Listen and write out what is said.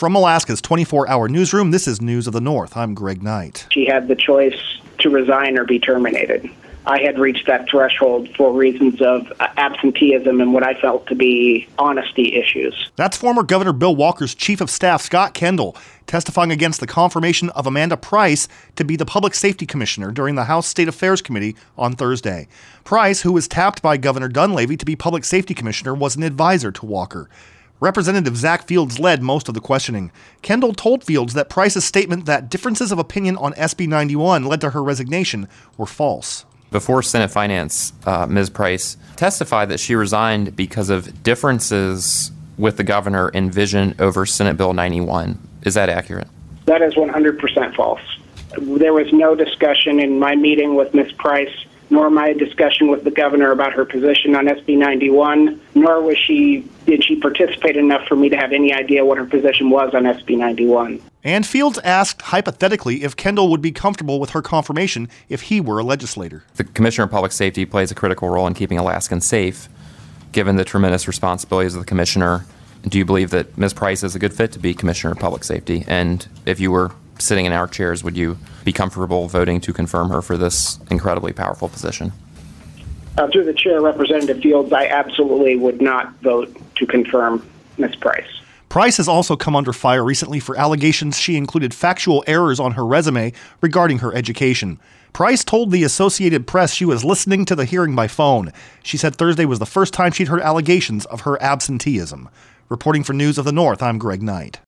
From Alaska's 24-hour newsroom, this is News of the North. I'm Greg Knight. She had the choice to resign or be terminated. I had reached that threshold for reasons of absenteeism and what I felt to be honesty issues. That's former Governor Bill Walker's Chief of Staff, Scott Kendall, testifying against the confirmation of Amanda Price to be the Public Safety Commissioner during the House State Affairs Committee on Thursday. Price, who was tapped by Governor Dunleavy to be Public Safety Commissioner, was an advisor to Walker. Representative Zach Fields led most of the questioning. Kendall told Fields that Price's statement that differences of opinion on SB 91 led to her resignation were false. Before Senate Finance, Ms. Price testified that she resigned because of differences with the governor in vision over Senate Bill 91. Is that accurate? That is 100% false. There was no discussion in my meeting with Ms. Price, nor my discussion with the governor about her position on SB 91, nor did she participate enough for me to have any idea what her position was on SB 91. And Fields asked, hypothetically, if Kendall would be comfortable with her confirmation if he were a legislator. The Commissioner of Public Safety plays a critical role in keeping Alaskans safe. Given the tremendous responsibilities of the Commissioner, do you believe that Ms. Price is a good fit to be Commissioner of Public Safety? And if you were sitting in our chairs, would you be comfortable voting to confirm her for this incredibly powerful position? Through the chair, Representative Fields, I absolutely would not vote to confirm Ms. Price. Price has also come under fire recently for allegations she included factual errors on her resume regarding her education. Price told the Associated Press she was listening to the hearing by phone. She said Thursday was the first time she'd heard allegations of her absenteeism. Reporting for News of the North, I'm Greg Knight.